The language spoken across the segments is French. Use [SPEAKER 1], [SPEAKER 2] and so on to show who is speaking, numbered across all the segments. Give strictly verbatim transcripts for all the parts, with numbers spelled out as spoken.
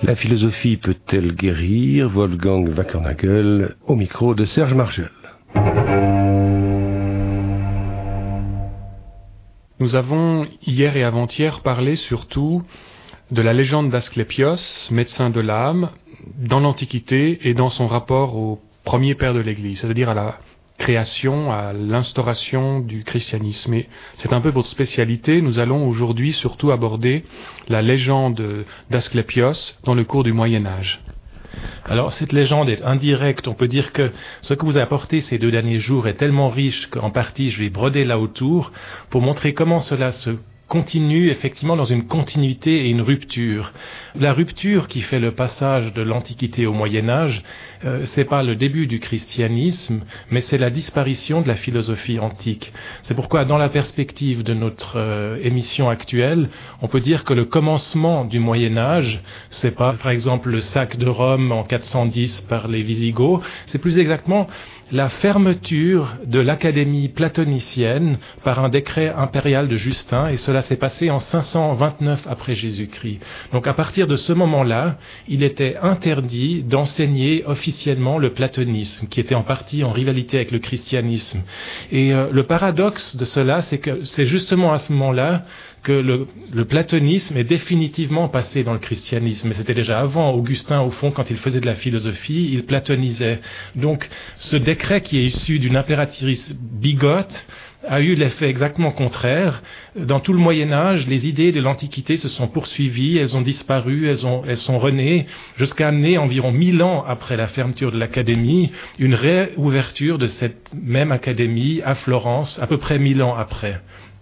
[SPEAKER 1] La philosophie peut-elle guérir? Wolfgang Wackernagel, au micro de Serge Marchel.
[SPEAKER 2] Nous avons hier et avant-hier parlé surtout de la légende d'Asclépios, médecin de l'âme, dans l'Antiquité et dans son rapport au premier père de l'Église, c'est-à-dire à la création, à l'instauration du christianisme. Et c'est un peu votre spécialité. Nous allons aujourd'hui surtout aborder la légende d'Asclépios dans le cours du Moyen-Âge.
[SPEAKER 3] Alors cette légende est indirecte, on peut dire que ce que vous apportez ces deux derniers jours est tellement riche qu'en partie je vais broder là autour pour montrer comment cela se continue effectivement dans une continuité et une rupture. La rupture qui fait le passage de l'Antiquité au Moyen-Âge, euh, c'est pas le début du christianisme, mais c'est la disparition de la philosophie antique. C'est pourquoi dans la perspective de notre euh, émission actuelle, on peut dire que le commencement du Moyen-Âge, c'est pas par exemple le sac de Rome en quatre cent dix par les Visigoths, c'est plus exactement la fermeture de l'académie platonicienne par un décret impérial de Justin, et cela s'est passé en cinq cent vingt-neuf après Jésus-Christ. Donc à partir de ce moment-là, il était interdit d'enseigner officiellement le platonisme, qui était en partie en rivalité avec le christianisme. Et euh, le paradoxe de cela, c'est que c'est justement à ce moment-là que le, le platonisme est définitivement passé dans le christianisme. Mais c'était déjà avant. Augustin, au fond, quand il faisait de la philosophie, il platonisait. Donc, ce décret qui est issu d'une impératrice bigote a eu l'effet exactement contraire. Dans tout le Moyen-Âge, les idées de l'Antiquité se sont poursuivies, elles ont disparu, elles, ont, elles sont renées, jusqu'à amener environ mille ans après la fermeture de l'Académie, une réouverture de cette même Académie à Florence, à peu près mille ans après.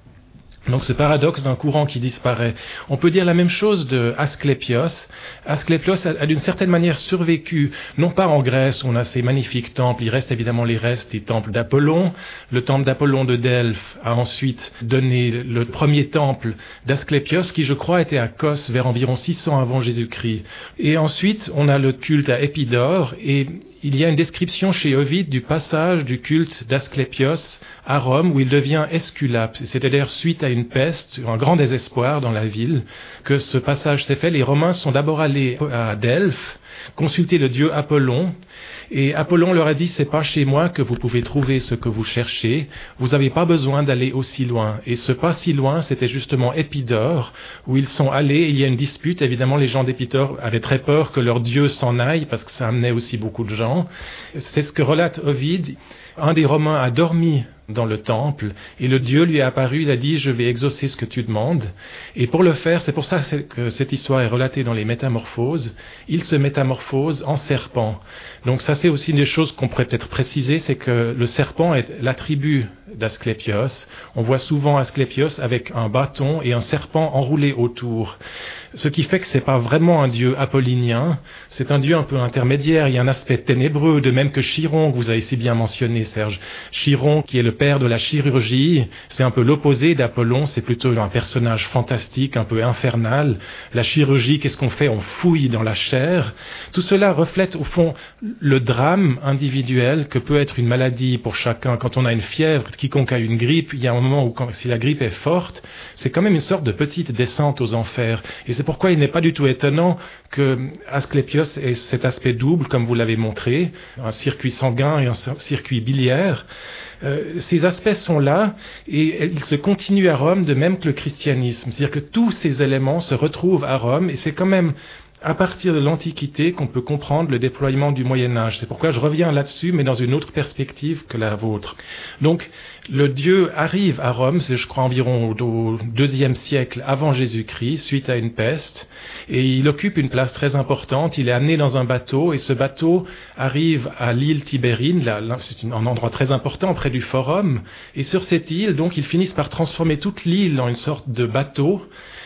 [SPEAKER 3] Donc ce paradoxe d'un courant qui disparaît. On peut dire la même chose de Asclépios. Asclépios a, a d'une certaine manière survécu, non pas en Grèce où on a ces magnifiques temples, il reste évidemment les restes des temples d'Apollon. Le temple d'Apollon de Delphes a ensuite donné le premier temple d'Asclépios qui je crois était à Kos vers environ six cents avant Jésus-Christ. Et ensuite on a le culte à Épidore et il y a une description chez Ovide du passage du culte d'Asclépios à Rome où il devient esculape. C'était d'ailleurs suite à une peste, un grand désespoir dans la ville, que ce passage s'est fait. Les Romains sont d'abord allés à Delphes consulter le dieu Apollon et Apollon leur a dit c'est pas chez moi que vous pouvez trouver ce que vous cherchez, vous n'avez pas besoin d'aller aussi loin. Et ce pas si loin c'était justement Épidore où ils sont allés. Il y a une dispute, évidemment les gens d'Épidore avaient très peur que leur dieu s'en aille parce que ça amenait aussi beaucoup de gens. C'est ce que relate Ovide. Un des Romains a dormi dans le temple et le Dieu lui est apparu, il a dit je vais exaucer ce que tu demandes et pour le faire, c'est pour ça que cette histoire est relatée dans les Métamorphoses, il se métamorphose en serpent. Donc ça c'est aussi une des choses qu'on pourrait peut-être préciser, c'est que le serpent est l'attribut d'Asclépios. On voit souvent Asclépios avec un bâton et un serpent enroulé autour. Ce qui fait que c'est pas vraiment un dieu apollinien, c'est un dieu un peu intermédiaire, il y a un aspect ténébreux, de même que Chiron, que vous avez si bien mentionné Serge. Chiron qui est le père de la chirurgie, c'est un peu l'opposé d'Apollon, c'est plutôt un personnage fantastique, un peu infernal. La chirurgie, qu'est-ce qu'on fait? On fouille dans la chair. Tout cela reflète au fond le drame individuel que peut être une maladie pour chacun. Quand on a une fièvre, quiconque a une grippe, il y a un moment où quand, si la grippe est forte, c'est quand même une sorte de petite descente aux enfers. Et c'est pourquoi il n'est pas du tout étonnant que Asclépios ait cet aspect double, comme vous l'avez montré, un circuit sanguin et un circuit biliaire. Euh, ces aspects sont là et ils se continuent à Rome de même que le christianisme. C'est-à-dire que tous ces éléments se retrouvent à Rome et c'est quand même à partir de l'Antiquité qu'on peut comprendre le déploiement du Moyen-Âge. C'est pourquoi je reviens là-dessus, mais dans une autre perspective que la vôtre. Donc, le Dieu arrive à Rome, c'est je crois environ au deuxième siècle avant Jésus-Christ, suite à une peste, et il occupe une place très importante. Il est amené dans un bateau, et ce bateau arrive à l'île Tibérine, là, là, c'est un endroit très important près du Forum, et sur cette île, donc, ils finissent par transformer toute l'île en une sorte de bateau.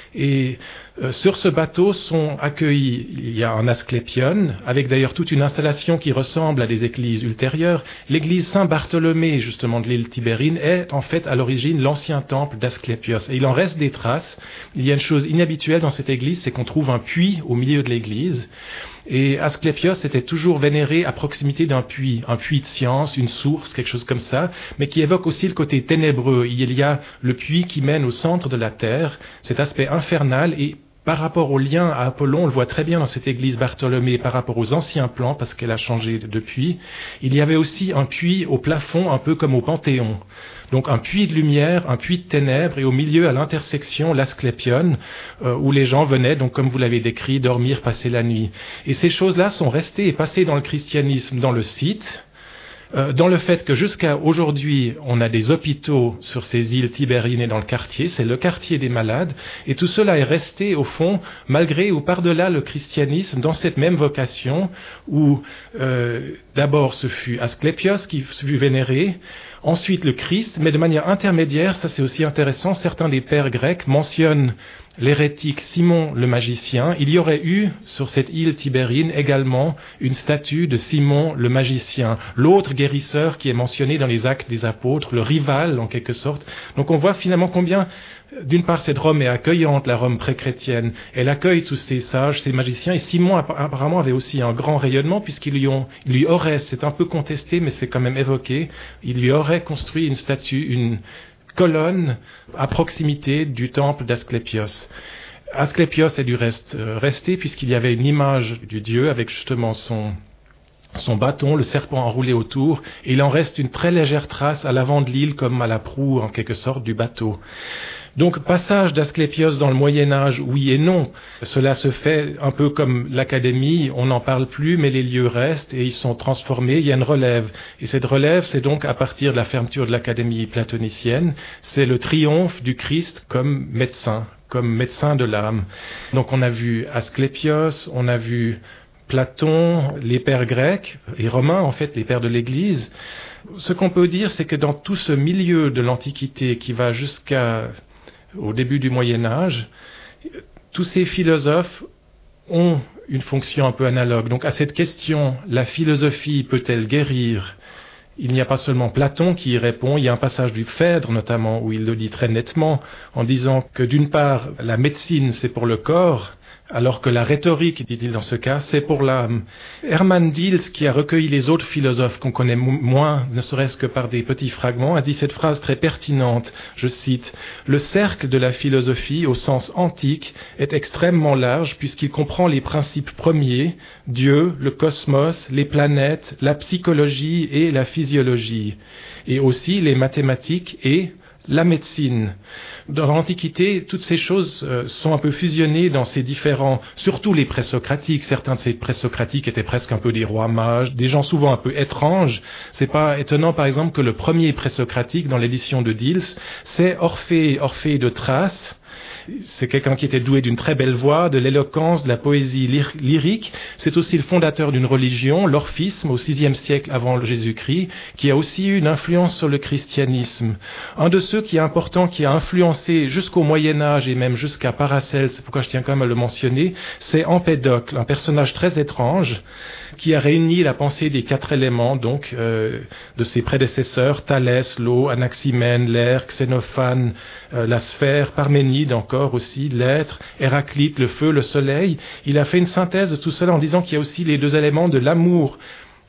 [SPEAKER 3] Et euh, sur ce bateau sont accueillis, il y a un Asclépion, avec d'ailleurs toute une installation qui ressemble à des églises ultérieures. L'église Saint-Bartholomé, justement, de l'île Tibérine, est en fait à l'origine l'ancien temple d'Asclépios. Et il en reste des traces. Il y a une chose inhabituelle dans cette église, c'est qu'on trouve un puits au milieu de l'église. Et Asclépios était toujours vénéré à proximité d'un puits, un puits de science, une source, quelque chose comme ça, mais qui évoque aussi le côté ténébreux. Il y a le puits qui mène au centre de la terre, cet aspect infernal, et par rapport au lien à Apollon, on le voit très bien dans cette église Bartholomée par rapport aux anciens plans, parce qu'elle a changé depuis, il y avait aussi un puits au plafond, un peu comme au Panthéon. Donc un puits de lumière, un puits de ténèbres, et au milieu, à l'intersection, l'Asclépion, euh, où les gens venaient, donc comme vous l'avez décrit, dormir, passer la nuit. Et ces choses-là sont restées et passées dans le christianisme, dans le site, Euh, dans le fait que jusqu'à aujourd'hui, on a des hôpitaux sur ces îles tibérines et dans le quartier, c'est le quartier des malades, et tout cela est resté au fond, malgré ou par-delà le christianisme, dans cette même vocation, où euh, d'abord ce fut Asclépios qui fut vénéré, ensuite le Christ, mais de manière intermédiaire, ça c'est aussi intéressant, certains des pères grecs mentionnent l'hérétique Simon le magicien. Il y aurait eu sur cette île tibérine également une statue de Simon le magicien, l'autre guérisseur qui est mentionné dans les Actes des Apôtres, le rival en quelque sorte. Donc on voit finalement combien, d'une part, cette Rome est accueillante, la Rome pré-chrétienne. Elle accueille tous ces sages, ces magiciens, et Simon apparemment avait aussi un grand rayonnement puisqu'il lui, ont, il lui aurait, c'est un peu contesté mais c'est quand même évoqué, il lui aurait construit une statue, une colonne à proximité du temple d'Asclépios. Asclépios est du reste euh, resté puisqu'il y avait une image du dieu avec justement son, son bâton, le serpent enroulé autour, et il en reste une très légère trace à l'avant de l'île comme à la proue en quelque sorte du bateau. Donc, passage d'Asclépios dans le Moyen-Âge, oui et non. Cela se fait un peu comme l'Académie, on n'en parle plus, mais les lieux restent et ils sont transformés, il y a une relève. Et cette relève, c'est donc à partir de la fermeture de l'Académie platonicienne, c'est le triomphe du Christ comme médecin, comme médecin de l'âme. Donc, on a vu Asclépios, on a vu Platon, les pères grecs et romains, en fait, les pères de l'Église. Ce qu'on peut dire, c'est que dans tout ce milieu de l'Antiquité qui va jusqu'à au début du Moyen-Âge, tous ces philosophes ont une fonction un peu analogue. Donc à cette question, la philosophie peut-elle guérir ? Il n'y a pas seulement Platon qui y répond, il y a un passage du Phèdre notamment où il le dit très nettement en disant que d'une part, la médecine c'est pour le corps, alors que la rhétorique, dit-il dans ce cas, c'est pour l'âme. Hermann Diels, qui a recueilli les autres philosophes qu'on connaît moins, ne serait-ce que par des petits fragments, a dit cette phrase très pertinente, je cite, « Le cercle de la philosophie, au sens antique, est extrêmement large puisqu'il comprend les principes premiers, Dieu, le cosmos, les planètes, la psychologie et la physiologie, et aussi les mathématiques et la médecine. » Dans l'Antiquité, toutes ces choses euh, sont un peu fusionnées dans ces différents, surtout les présocratiques. Certains de ces présocratiques étaient presque un peu des rois mages, des gens souvent un peu étranges. C'est pas étonnant, par exemple, que le premier présocratique dans l'édition de Diels, c'est Orphée, Orphée de Thrace. C'est quelqu'un qui était doué d'une très belle voix, de l'éloquence, de la poésie lyr- lyrique. C'est aussi le fondateur d'une religion, l'orphisme, au sixième siècle avant Jésus-Christ, qui a aussi eu une influence sur le christianisme. Un de ceux qui est important, qui a influencé jusqu'au Moyen-Âge et même jusqu'à Paracelse, c'est pourquoi je tiens quand même à le mentionner, c'est Empédocle, un personnage très étrange, qui a réuni la pensée des quatre éléments, donc, euh, de ses prédécesseurs, Thalès, l'eau, Anaximène, l'air, Xénophane, euh, la sphère, Parménide encore aussi, l'être, Héraclite, le feu, le soleil. Il a fait une synthèse de tout cela en disant qu'il y a aussi les deux éléments de l'amour,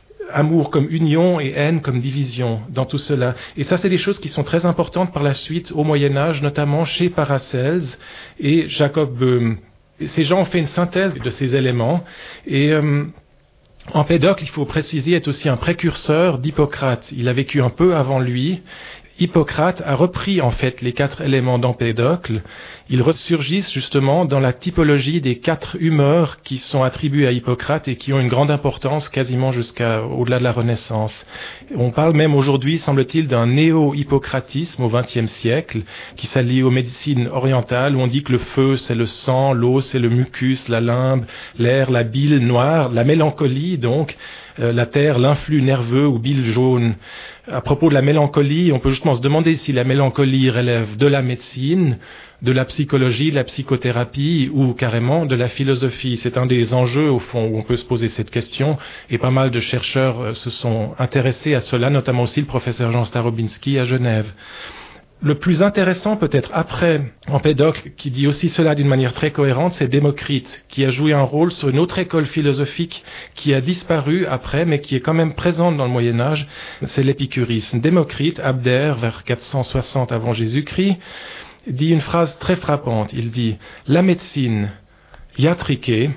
[SPEAKER 3] amour comme union et haine comme division dans tout cela. Et ça, c'est des choses qui sont très importantes par la suite au Moyen-Âge, notamment chez Paracelse et Jacob Böhm. Ces gens ont fait une synthèse de ces éléments et euh, Empédocle, il faut préciser, est aussi un précurseur d'Hippocrate. Il a vécu un peu avant lui. Hippocrate a repris en fait les quatre éléments d'Empédocle. Ils ressurgissent justement dans la typologie des quatre humeurs qui sont attribuées à Hippocrate et qui ont une grande importance quasiment jusqu'à au-delà de la Renaissance. On parle même aujourd'hui, semble-t-il, d'un néo-hippocratisme au vingtième siècle qui s'allie aux médecines orientales où on dit que le feu c'est le sang, l'eau c'est le mucus, la limbe, l'air, la bile noire, la mélancolie donc, euh, la terre, l'influx nerveux ou bile jaune. À propos de la mélancolie, on peut justement se demander si la mélancolie relève de la médecine, de la psychologie, de la psychothérapie ou carrément de la philosophie. C'est un des enjeux au fond où on peut se poser cette question et pas mal de chercheurs se sont intéressés à cela, notamment aussi le professeur Jean Starobinski à Genève. Le plus intéressant peut-être après Empédocle, qui dit aussi cela d'une manière très cohérente, c'est Démocrite, qui a joué un rôle sur une autre école philosophique qui a disparu après, mais qui est quand même présente dans le Moyen-Âge, c'est l'épicurisme. Démocrite, Abdère, vers quatre cent soixante avant Jésus-Christ, dit une phrase très frappante. Il dit « La médecine, iatrike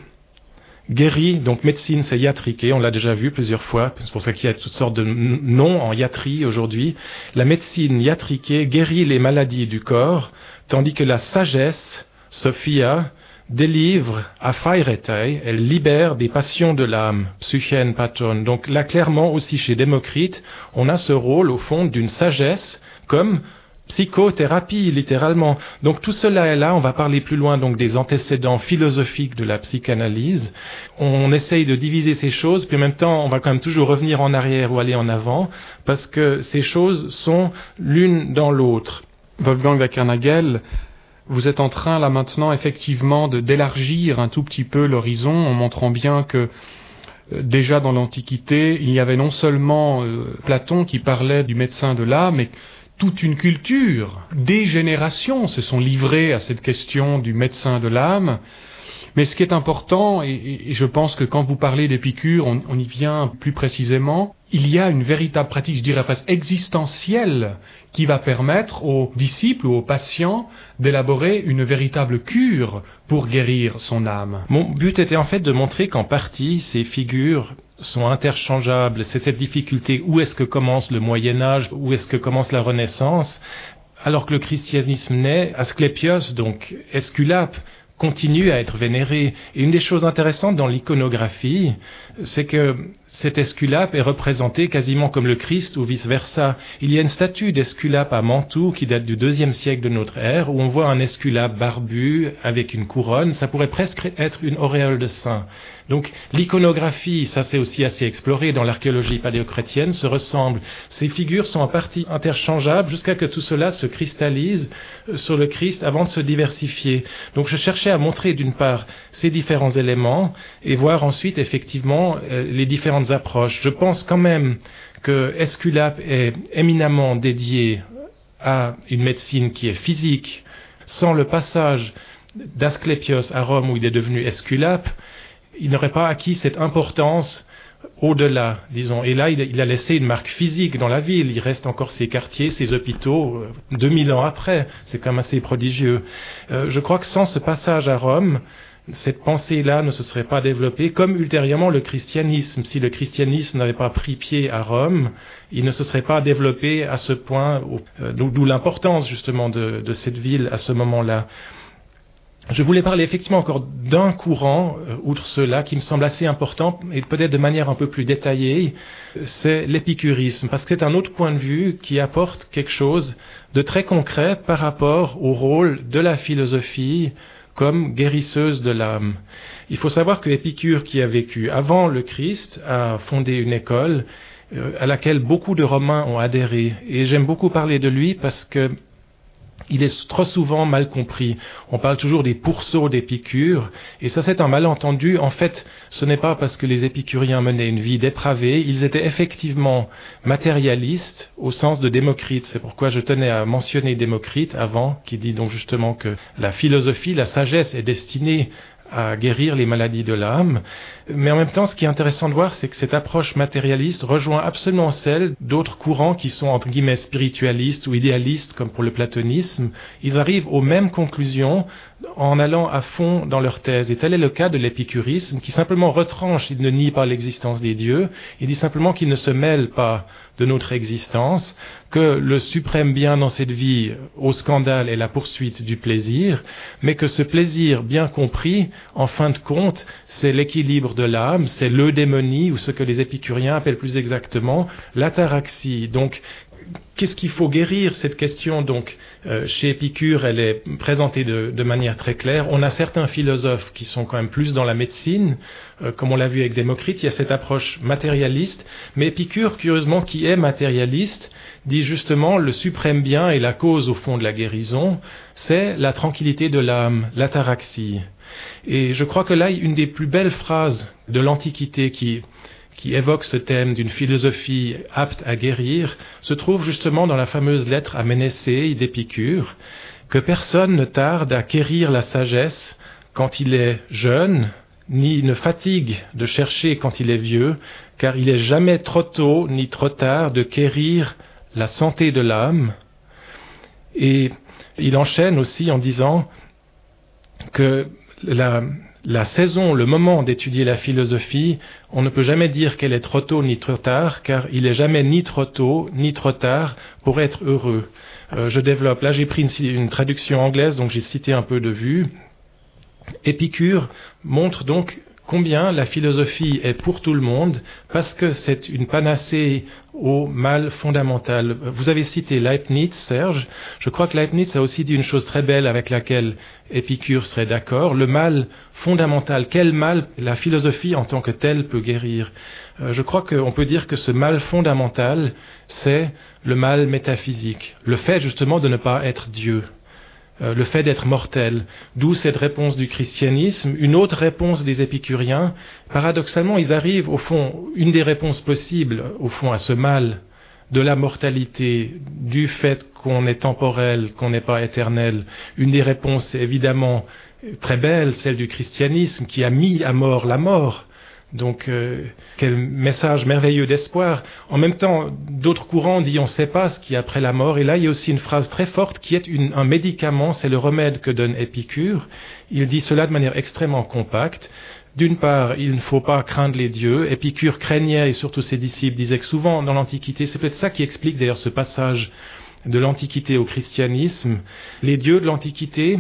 [SPEAKER 3] guérit, donc médecine c'est iatrike, on l'a déjà vu plusieurs fois, c'est pour ça qu'il y a toutes sortes de noms en iatrie aujourd'hui. La médecine iatrike guérit les maladies du corps, tandis que la sagesse, Sophia, délivre à phairetai, elle libère des passions de l'âme, psychen paton. Donc là, clairement, aussi chez Démocrite, on a ce rôle, au fond, d'une sagesse comme psychothérapie, littéralement. Donc tout cela est là, on va parler plus loin donc des antécédents philosophiques de la psychanalyse. On essaye de diviser ces choses, puis en même temps, on va quand même toujours revenir en arrière ou aller en avant, parce que ces choses sont l'une dans l'autre.
[SPEAKER 2] Wolfgang Wackernagel, vous êtes en train, là maintenant, effectivement, de d'élargir un tout petit peu l'horizon, en montrant bien que, euh, déjà dans l'Antiquité, il y avait non seulement euh, Platon qui parlait du médecin de l'âme, mais toute une culture, des générations se sont livrées à cette question du médecin de l'âme. Mais ce qui est important, et, et je pense que quand vous parlez d'Épicure, on, on y vient plus précisément, il y a une véritable pratique, je dirais presque existentielle, qui va permettre aux disciples ou aux patients d'élaborer une véritable cure pour guérir son âme.
[SPEAKER 3] Mon but était en fait de montrer qu'en partie, ces figures sont interchangeables. C'est cette difficulté, où est-ce que commence le Moyen-Âge, où est-ce que commence la Renaissance, alors que le christianisme naît, Asclépios, donc Esculape, continue à être vénéré. Et une des choses intéressantes dans l'iconographie, c'est que cet Esculape est représenté quasiment comme le Christ ou vice-versa. Il y a une statue d'Esculape à Mantoue qui date du deuxième siècle de notre ère, où on voit un Esculape barbu avec une couronne. Ça pourrait presque être une auréole de saint. Donc l'iconographie, ça c'est aussi assez exploré dans l'archéologie paléochrétienne, se ressemble. Ces figures sont en partie interchangeables jusqu'à que tout cela se cristallise sur le Christ avant de se diversifier. Donc je cherchais à montrer d'une part ces différents éléments et voir ensuite effectivement euh, les différentes approches. Je pense quand même que Esculape est éminemment dédié à une médecine qui est physique. Sans le passage d'Asclépios à Rome où il est devenu Esculape, il n'aurait pas acquis cette importance au-delà, disons. Et là, il a, il a laissé une marque physique dans la ville. Il reste encore ses quartiers, ses hôpitaux, euh, deux mille ans après. C'est quand même assez prodigieux. Euh, je crois que sans ce passage à Rome, cette pensée-là ne se serait pas développée, comme ultérieurement le christianisme. Si le christianisme n'avait pas pris pied à Rome, il ne se serait pas développé à ce point, euh, d'où l'importance justement de, de cette ville à ce moment-là. Je voulais parler effectivement encore d'un courant, euh, outre cela, qui me semble assez important, et peut-être de manière un peu plus détaillée, c'est l'épicurisme, parce que c'est un autre point de vue qui apporte quelque chose de très concret par rapport au rôle de la philosophie comme guérisseuse de l'âme. Il faut savoir que Épicure, qui a vécu avant le Christ, a fondé une école euh, à laquelle beaucoup de Romains ont adhéré, et j'aime beaucoup parler de lui parce que il est trop souvent mal compris. On parle toujours des pourceaux d'Épicure, et ça c'est un malentendu. En fait, ce n'est pas parce que les épicuriens menaient une vie dépravée, ils étaient effectivement matérialistes au sens de Démocrite. C'est pourquoi je tenais à mentionner Démocrite avant, qui dit donc justement que la philosophie, la sagesse est destinée à guérir les maladies de l'âme. Mais en même temps, ce qui est intéressant de voir, c'est que cette approche matérialiste rejoint absolument celle d'autres courants qui sont entre guillemets spiritualistes ou idéalistes, comme pour le platonisme. Ils arrivent aux mêmes conclusions en allant à fond dans leur thèse. Et tel est le cas de l'épicurisme, qui simplement retranche, il ne nie pas l'existence des dieux, il dit simplement qu'il ne se mêle pas de notre existence, que le suprême bien dans cette vie, au scandale, est la poursuite du plaisir, mais que ce plaisir bien compris, en fin de compte, c'est l'équilibre de l'âme, c'est l'eudémonie, ou ce que les épicuriens appellent plus exactement l'ataraxie. Donc, qu'est-ce qu'il faut guérir? Cette question, donc, euh, chez Épicure, elle est présentée de, de manière très claire. On a certains philosophes qui sont quand même plus dans la médecine, euh, comme on l'a vu avec Démocrite, il y a cette approche matérialiste, mais Épicure, curieusement, qui est matérialiste, dit justement le suprême bien et la cause, au fond, de la guérison, c'est la tranquillité de l'âme, l'ataraxie. Et je crois que là, une des plus belles phrases de l'Antiquité qui... qui évoque ce thème d'une philosophie apte à guérir, se trouve justement dans la fameuse lettre à Ménécée d'Épicure, que personne ne tarde à quérir la sagesse quand il est jeune, ni ne fatigue de chercher quand il est vieux, car il est jamais trop tôt ni trop tard de quérir la santé de l'âme. Et il enchaîne aussi en disant que la la saison, le moment d'étudier la philosophie, on ne peut jamais dire qu'elle est trop tôt ni trop tard, car il n'est jamais ni trop tôt ni trop tard pour être heureux. Euh, je développe, là j'ai pris une, une traduction anglaise, donc j'ai cité un peu de vue. Épicure montre donc combien la philosophie est pour tout le monde, parce que c'est une panacée au mal fondamental. Vous avez cité Leibniz, Serge. Je crois que Leibniz a aussi dit une chose très belle avec laquelle Épicure serait d'accord. Le mal fondamental, quel mal la philosophie en tant que telle peut guérir? Euh, je crois qu'on peut dire que ce mal fondamental, c'est le mal métaphysique. Le fait justement de ne pas être Dieu. Le fait d'être mortel, d'où cette réponse du christianisme. Une autre réponse des épicuriens, paradoxalement, ils arrivent au fond, une des réponses possibles au fond à ce mal de la mortalité, du fait qu'on est temporel, qu'on n'est pas éternel. Une des réponses évidemment très belle, celle du christianisme qui a mis à mort la mort. Donc, euh, quel message merveilleux d'espoir. En même temps, d'autres courants disent on ne sait pas ce qu'il y a après la mort. Et là, il y a aussi une phrase très forte qui est une, un médicament, c'est le remède que donne Épicure. Il dit cela de manière extrêmement compacte. D'une part, il ne faut pas craindre les dieux. Épicure craignait, et surtout ses disciples disaient que souvent dans l'Antiquité, c'est peut-être ça qui explique d'ailleurs ce passage de l'Antiquité au christianisme. Les dieux de l'Antiquité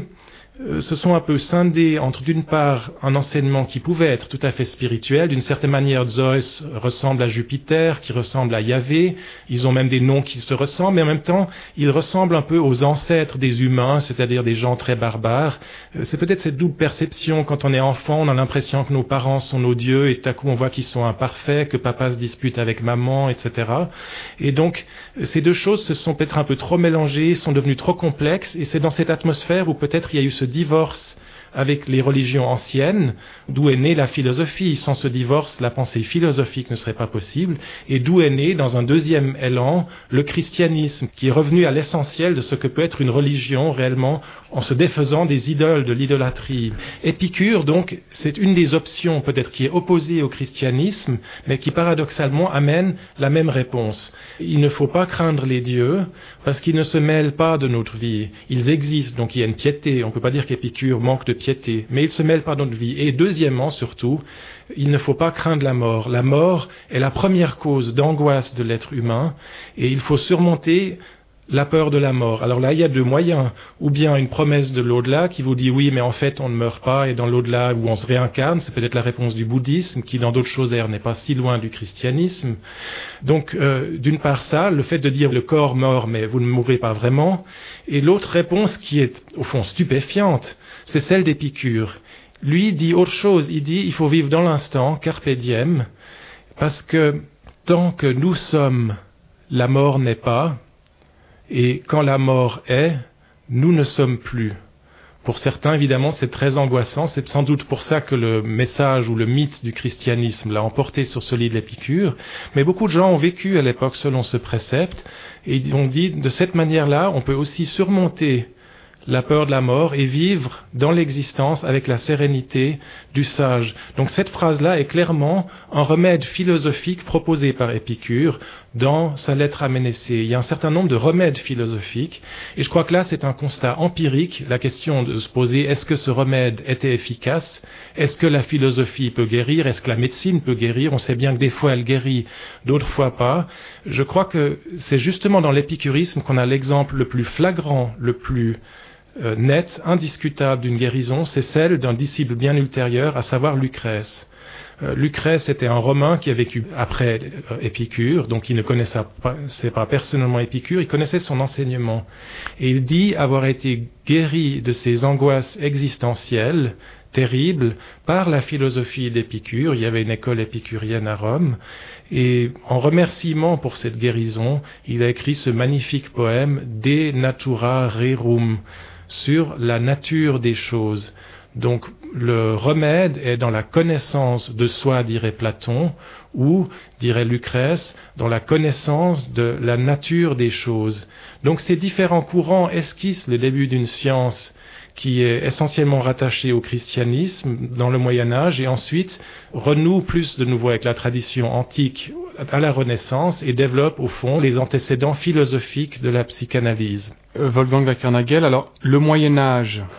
[SPEAKER 3] se sont un peu scindés entre d'une part un enseignement qui pouvait être tout à fait spirituel, d'une certaine manière Zeus ressemble à Jupiter, qui ressemble à Yahvé, ils ont même des noms qui se ressemblent, mais en même temps ils ressemblent un peu aux ancêtres des humains, c'est-à-dire des gens très barbares. C'est peut-être cette double perception, quand on est enfant, on a l'impression que nos parents sont nos dieux, et tout à coup on voit qu'ils sont imparfaits, que papa se dispute avec maman, et cetera. Et donc ces deux choses se sont peut-être un peu trop mélangées, sont devenues trop complexes, et c'est dans cette atmosphère où peut-être il y a eu ce divorce avec les religions anciennes, d'où est née la philosophie. Sans ce divorce, la pensée philosophique ne serait pas possible, et d'où est né, dans un deuxième élan, le christianisme, qui est revenu à l'essentiel de ce que peut être une religion réellement, en se défaisant des idoles, de l'idolâtrie. Épicure, donc, c'est une des options peut-être qui est opposée au christianisme, mais qui paradoxalement amène la même réponse. Il ne faut pas craindre les dieux, parce qu'ils ne se mêlent pas de notre vie. Ils existent, donc il y a une piété. On ne peut pas dire qu'Épicure manque de piété, mais ils ne se mêlent pas de notre vie. Et deuxièmement, surtout, il ne faut pas craindre la mort. La mort est la première cause d'angoisse de l'être humain, et il faut surmonter la peur de la mort. Alors là, il y a deux moyens. Ou bien une promesse de l'au-delà qui vous dit oui, mais en fait, on ne meurt pas, et dans l'au-delà où on se réincarne, c'est peut-être la réponse du bouddhisme, qui dans d'autres choses d'ailleurs n'est pas si loin du christianisme. Donc, euh, d'une part ça, le fait de dire le corps mort, mais vous ne mourrez pas vraiment. Et l'autre réponse qui est, au fond, stupéfiante, c'est celle d'Épicure. Lui dit autre chose. Il dit il faut vivre dans l'instant, carpe diem, parce que tant que nous sommes, la mort n'est pas, et quand la mort est, nous ne sommes plus. Pour certains, évidemment, c'est très angoissant. C'est sans doute pour ça que le message ou le mythe du christianisme l'a emporté sur celui de l'Épicure. Mais beaucoup de gens ont vécu à l'époque selon ce précepte, et ils ont dit, de cette manière-là, on peut aussi surmonter la peur de la mort et vivre dans l'existence avec la sérénité du sage. Donc cette phrase-là est clairement un remède philosophique proposé par Épicure dans sa lettre à Ménécée. Il y a un certain nombre de remèdes philosophiques, et je crois que là c'est un constat empirique. La question de se poser, est-ce que ce remède était efficace? Est-ce que la philosophie peut guérir? Est-ce que la médecine peut guérir? On sait bien que des fois elle guérit, d'autres fois pas. Je crois que c'est justement dans l'épicurisme qu'on a l'exemple le plus flagrant, le plus Euh, nette, indiscutable d'une guérison, c'est celle d'un disciple bien ultérieur, à savoir Lucrèce. Euh, Lucrèce était un Romain qui a vécu après euh, Épicure, donc il ne connaissait pas, c'est pas personnellement Épicure, il connaissait son enseignement. Et il dit avoir été guéri de ses angoisses existentielles terribles par la philosophie d'Épicure. Il y avait une école épicurienne à Rome, et en remerciement pour cette guérison, il a écrit ce magnifique poème De Natura Rerum, sur la nature des choses. Donc le remède est dans la connaissance de soi, dirait Platon, ou, dirait Lucrèce, dans la connaissance de la nature des choses. Donc ces différents courants esquissent le début d'une science qui est essentiellement rattachée au christianisme dans le Moyen-Âge, et ensuite renoue plus de nouveau avec la tradition antique à la Renaissance, et développe au fond les antécédents philosophiques de la psychanalyse.
[SPEAKER 2] Euh, Wolfgang Wackernagel, alors le Moyen-Âge,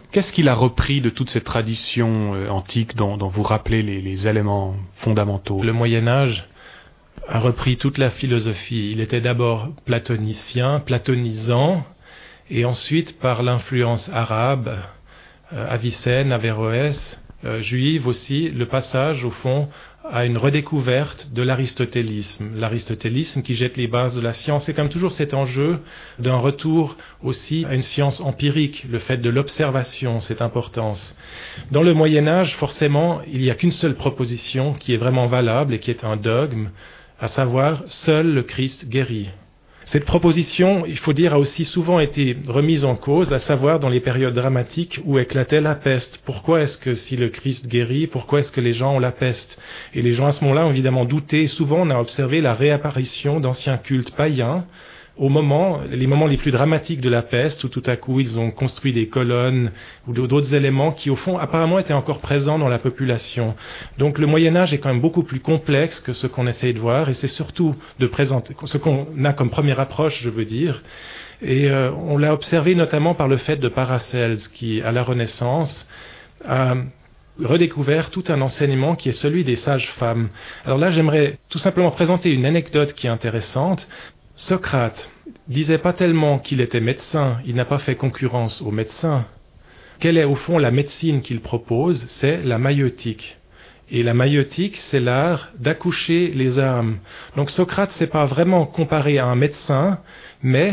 [SPEAKER 2] Qu'est-ce qu'il a repris de toute cette tradition euh, antique dont, dont vous rappelez les, les éléments fondamentaux?
[SPEAKER 3] Le Moyen-Âge a repris toute la philosophie. Il était d'abord platonicien, platonisant, et ensuite, par l'influence arabe, euh, Avicenne, Averroès, euh, juive aussi, le passage, au fond, à une redécouverte de l'aristotélisme. L'aristotélisme qui jette les bases de la science. C'est comme toujours cet enjeu d'un retour aussi à une science empirique, le fait de l'observation, cette importance. Dans le Moyen-Âge, forcément, il n'y a qu'une seule proposition qui est vraiment valable et qui est un dogme, à savoir, seul le Christ guérit. Cette proposition, il faut dire, a aussi souvent été remise en cause, à savoir dans les périodes dramatiques où éclatait la peste. Pourquoi est-ce que si le Christ guérit, pourquoi est-ce que les gens ont la peste? Et les gens à ce moment-là ont évidemment douté. Souvent, on a observé la réapparition d'anciens cultes païens au moment, les moments les plus dramatiques de la peste, où tout à coup ils ont construit des colonnes ou d'autres éléments qui, au fond, apparemment étaient encore présents dans la population. Donc le Moyen-Âge est quand même beaucoup plus complexe que ce qu'on essaye de voir, et c'est surtout de présenter ce qu'on a comme première approche, je veux dire. Et euh, on l'a observé notamment par le fait de Paracelse, qui, à la Renaissance, a redécouvert tout un enseignement qui est celui des sages-femmes. Alors là, j'aimerais tout simplement présenter une anecdote qui est intéressante. Socrate disait pas tellement qu'il était médecin, il n'a pas fait concurrence aux médecins. Quelle est au fond la médecine qu'il propose? C'est la maïeutique. Et la maïeutique, c'est l'art d'accoucher les âmes. Donc Socrate s'est pas vraiment comparé à un médecin, mais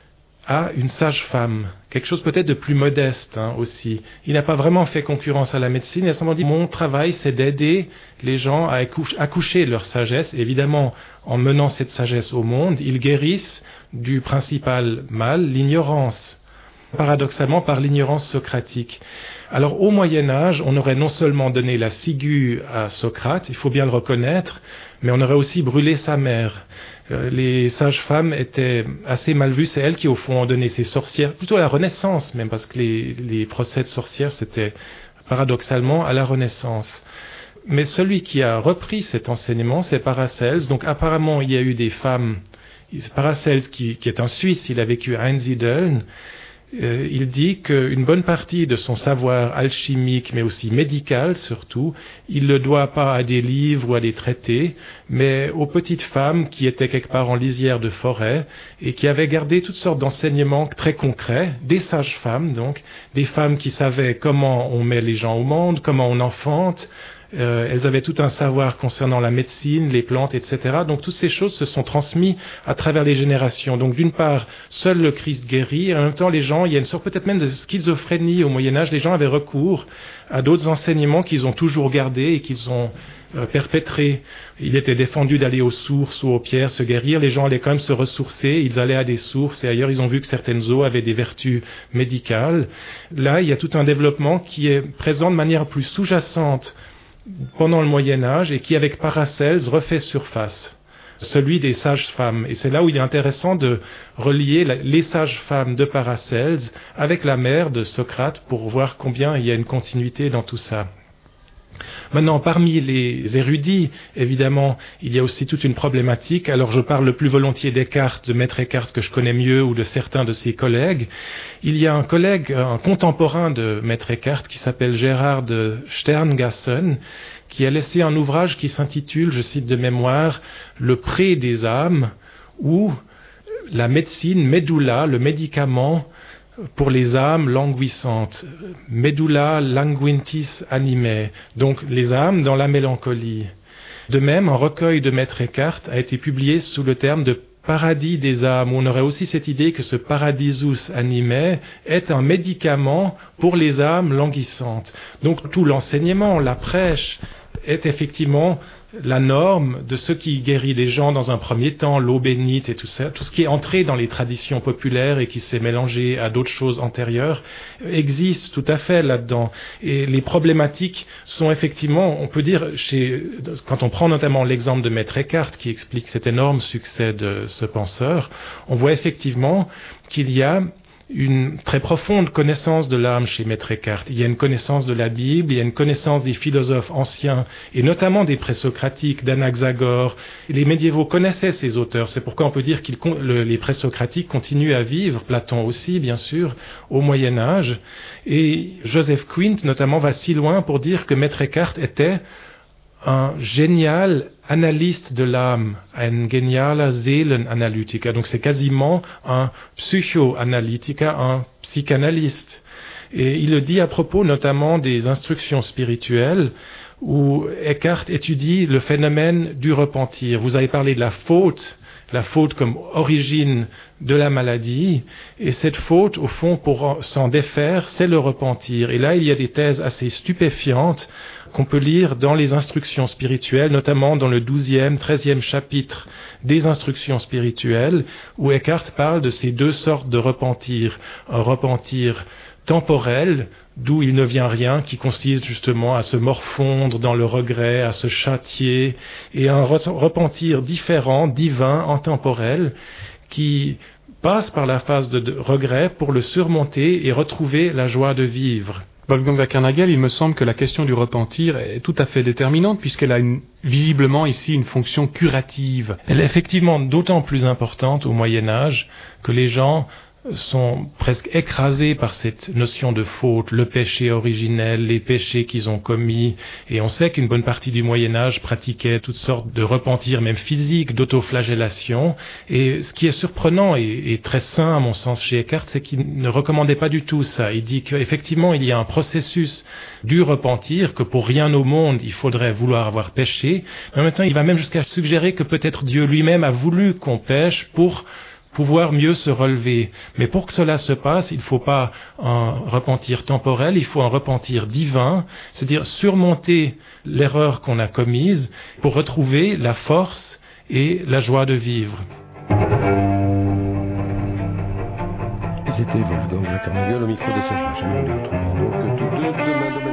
[SPEAKER 3] à une sage-femme, quelque chose peut-être de plus modeste hein, aussi. Il n'a pas vraiment fait concurrence à la médecine, il a simplement dit « mon travail c'est d'aider les gens à accoucher, accoucher leur sagesse ». Évidemment, en menant cette sagesse au monde, ils guérissent du principal mal, l'ignorance, paradoxalement par l'ignorance socratique. Alors au Moyen-Âge, on aurait non seulement donné la ciguë à Socrate, il faut bien le reconnaître, mais on aurait aussi brûlé sa mère. Euh, les sages-femmes étaient assez mal vues, c'est elles qui au fond ont donné ces sorcières, plutôt à la Renaissance même, parce que les, les procès de sorcières c'était paradoxalement à la Renaissance. Mais celui qui a repris cet enseignement, c'est Paracelse. Donc apparemment il y a eu des femmes, Paracelse qui, qui est un Suisse, il a vécu à Einsiedeln. Euh, il dit qu'une bonne partie de son savoir alchimique, mais aussi médical surtout, il ne le doit pas à des livres ou à des traités, mais aux petites femmes qui étaient quelque part en lisière de forêt et qui avaient gardé toutes sortes d'enseignements très concrets, des sages-femmes donc, des femmes qui savaient comment on met les gens au monde, comment on enfante. Euh, elles avaient tout un savoir concernant la médecine, les plantes, et cetera. Donc toutes ces choses se sont transmises à travers les générations. Donc d'une part, seul le Christ guérit, et en même temps les gens, il y a une sorte peut-être même de schizophrénie au Moyen-Âge, les gens avaient recours à d'autres enseignements qu'ils ont toujours gardés et qu'ils ont euh, perpétrés. Il était défendu d'aller aux sources ou aux pierres se guérir, les gens allaient quand même se ressourcer, ils allaient à des sources, et ailleurs ils ont vu que certaines eaux avaient des vertus médicales. Là, il y a tout un développement qui est présent de manière plus sous-jacente pendant le Moyen-Âge et qui, avec Paracelse, refait surface, celui des sages-femmes. Et c'est là où il est intéressant de relier les sages-femmes de Paracelse avec la mère de Socrate pour voir combien il y a une continuité dans tout ça. Maintenant, parmi les érudits, évidemment, il y a aussi toute une problématique. Alors, je parle le plus volontiers d'Eckhart, de Maître Eckhart, que je connais mieux, ou de certains de ses collègues. Il y a un collègue, un contemporain de Maître Eckhart, qui s'appelle Gérard de Sterngassen, qui a laissé un ouvrage qui s'intitule, je cite de mémoire, « Le pré des âmes », où la médecine, medulla, le médicament, pour les âmes languissantes, medulla languintis animae, donc les âmes dans la mélancolie. De même, un recueil de Maître Eckhart a été publié sous le terme de paradis des âmes, où on aurait aussi cette idée que ce paradisus animae est un médicament pour les âmes languissantes. Donc tout l'enseignement, la prêche, est effectivement la norme de ce qui guérit les gens dans un premier temps, l'eau bénite et tout ça, tout ce qui est entré dans les traditions populaires et qui s'est mélangé à d'autres choses antérieures, existe tout à fait là-dedans. Et les problématiques sont effectivement, on peut dire, chez, quand on prend notamment l'exemple de Maître Eckhart qui explique cet énorme succès de ce penseur, on voit effectivement qu'il y a une très profonde connaissance de l'âme chez Maître Eckhart. Il y a une connaissance de la Bible, il y a une connaissance des philosophes anciens, et notamment des présocratiques, d'Anaxagore. Les médiévaux connaissaient ces auteurs, c'est pourquoi on peut dire que le, les présocratiques continuent à vivre, Platon aussi, bien sûr, au Moyen-Âge. Et Joseph Quint, notamment, va si loin pour dire que Maître Eckhart était un génial analyste de l'âme, un genialer Seelenanalytiker. Donc c'est quasiment un psychoanalytiker, un psychanalyste. Et il le dit à propos notamment des instructions spirituelles, où Eckhart étudie le phénomène du repentir. Vous avez parlé de la faute, la faute comme origine de la maladie, et cette faute, au fond, pour s'en défaire, c'est le repentir. Et là, il y a des thèses assez stupéfiantes qu'on peut lire dans les instructions spirituelles, notamment dans le douzième, treizième chapitre des instructions spirituelles, où Eckhart parle de ces deux sortes de repentir. Un repentir temporel, d'où il ne vient rien, qui consiste justement à se morfondre dans le regret, à se châtier, et un repentir différent, divin, intemporel, qui passe par la phase de regret pour le surmonter et retrouver la joie de vivre.
[SPEAKER 2] Wolfgang Wackernagel, il me semble que la question du repentir est tout à fait déterminante puisqu'elle a une, visiblement ici une fonction curative.
[SPEAKER 3] Elle est effectivement d'autant plus importante au Moyen-Âge que les gens sont presque écrasés par cette notion de faute, le péché originel, les péchés qu'ils ont commis. Et on sait qu'une bonne partie du Moyen-Âge pratiquait toutes sortes de repentirs, même physiques, d'autoflagellation. Et ce qui est surprenant et, et très sain, à mon sens, chez Eckhart, c'est qu'il ne recommandait pas du tout ça. Il dit qu'effectivement, il y a un processus du repentir, que pour rien au monde, il faudrait vouloir avoir péché. Mais en même temps, il va même jusqu'à suggérer que peut-être Dieu lui-même a voulu qu'on pêche pour pouvoir mieux se relever. Mais pour que cela se passe, il ne faut pas un repentir temporel, il faut un repentir divin, c'est-à-dire surmonter l'erreur qu'on a commise pour retrouver la force et la joie de vivre.
[SPEAKER 1] Et c'était Wolfgang Wackernagel au micro de Serge Marchal. Nous les retrouvons donc tous deux demain.